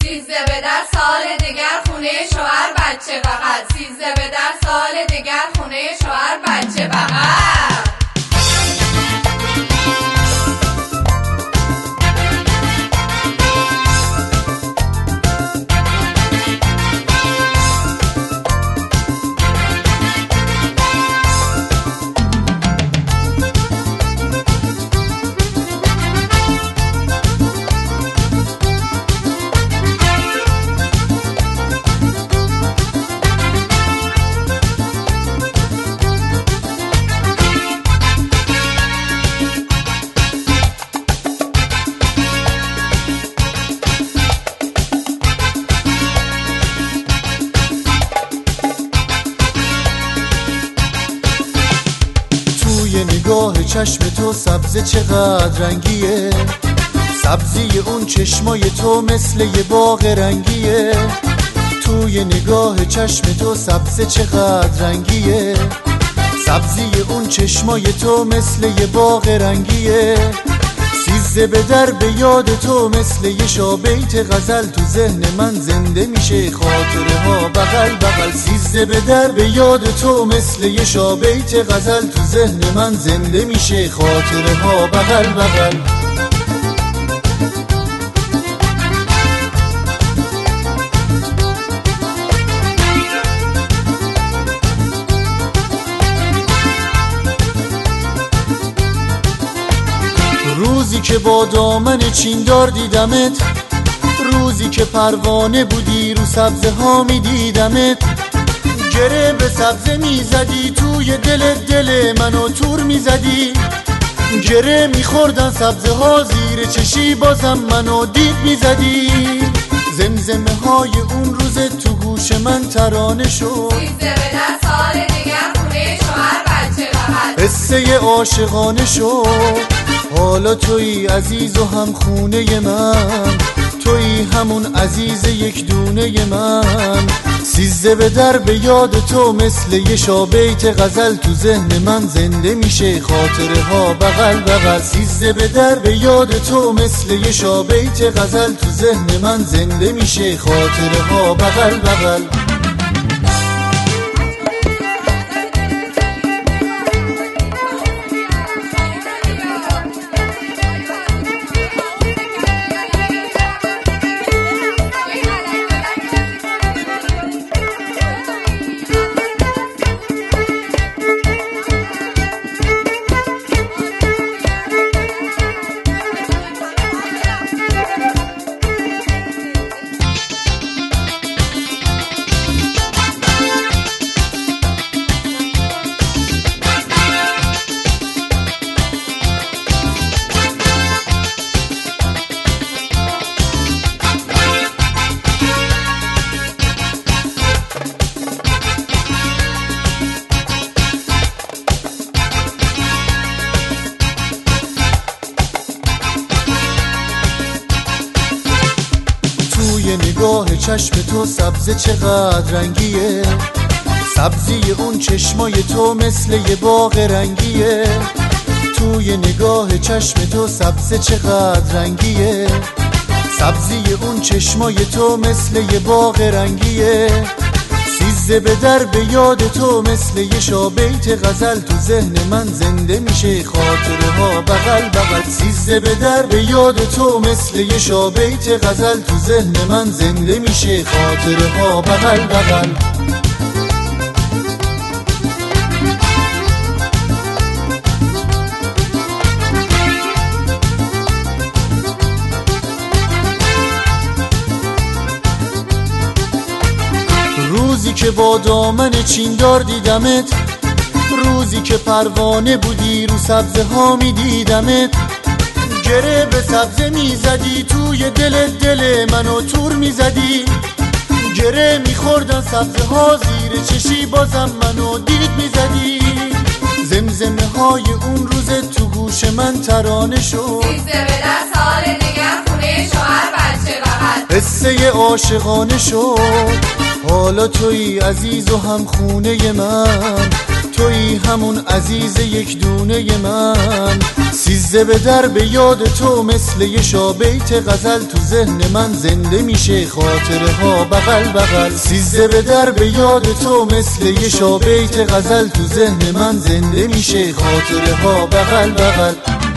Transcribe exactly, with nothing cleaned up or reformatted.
سیزده به در سال دیگر خونه شوهر بچه بغل، سیزده به در سال دیگر خونه شوهر بچه بغل. نگاه چشم تو سبزه چقدر رنگیه، سبزی اون چشمای تو مثل یه باغ رنگیه. توی نگاه چشم تو سبزه چقدر رنگیه، سبزی اون چشمای تو مثل یه باغ رنگیه. سیزده به در به یاد تو مثل یه شابیت غزل تو ذهن من زنده میشه خاطره ها بغل بغل. سیزده به در به یاد تو مثل یه شابیت غزل تو ذهن من زنده میشه خاطره ها بغل بغل. روزی که با دامن چیندار دیدمت، روزی که پروانه بودی رو سبزه ها می دیدمت. گره به سبزه می زدی توی دل دل منو تور می زدی. گره می خوردن سبزه ها زیر چشی بازم منو دید می زدی. زمزمه های اون روز تو گوش من ترانه شد، سیزده به در سال دیگر خونه شوهر بچه بغل، قصه عاشقانه شد. حالا تویی عزیز و هم خونه من، تویی همون عزیز یک دونه من. سیزده به در به یاد تو مثل یه شابیت غزل تو ذهن من زنده میشه خاطره ها بغل بغل. سیزده به در به یاد تو مثل یه شابیت غزل تو ذهن من زنده میشه خاطره ها بغل بغل. توی نگاه چشم تو سبزه چقدر رنگیه، سبزی اون چشمای تو مثل یه باغ رنگیه. توی نگاه چشم تو سبزه چقدر رنگیه، سبزی اون چشمای تو مثل یه باغ رنگیه. سیزده به در به یاد تو مثل یه شابیت غزل تو ذهن من زنده میشه خاطره ها بغل بغل. سیزده به در به یاد تو مثل یه شابیت غزل تو ذهن من زنده میشه خاطره ها بغل بغل. روزی که با دامن چیندار دیدمت، روزی که پروانه بودی رو سبزه ها می دیدمت. گره به سبزه می زدی توی دل دل منو تور می زدی. گره می خوردن سبزه ها زیر چشی بازم منو دید می زدی. زمزمه های اون روز تو گوش من ترانه شد، سیزده به در سال دیگر خونه شوهر بچه بغل، قصه عاشقانه شد. حالا تویی عزیز و هم خونه من، تویی همون عزیز یک دونه من. سیزده به در به یاد تو مثل یه شابیت غزل تو ذهن من زنده میشه خاطره ها بغل بغل. سیزده به در به یاد تو مثل یه شابیت غزل تو ذهن من زنده میشه خاطره ها بغل بغل.